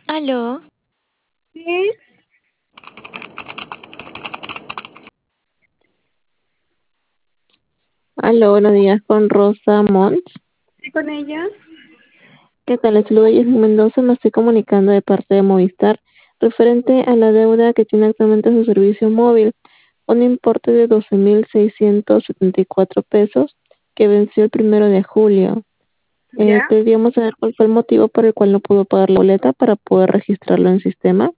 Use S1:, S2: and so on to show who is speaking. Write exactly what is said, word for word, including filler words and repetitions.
S1: ¿Aló?
S2: Sí,
S3: Aló, buenos días con Rosa Mont.
S2: sí, con ella.
S3: ¿Qué tal? Les saludo Yasmin Mendoza, me estoy comunicando de parte de Movistar referente a la deuda que tiene actualmente su servicio móvil, un importe de doce mil seiscientos setenta y cuatro pesos que venció el primero de julio. Eh,
S2: Ya.
S3: queríamos saber cuál fue el motivo por el cual no pudo pagar la boleta para poder registrarlo en sistema.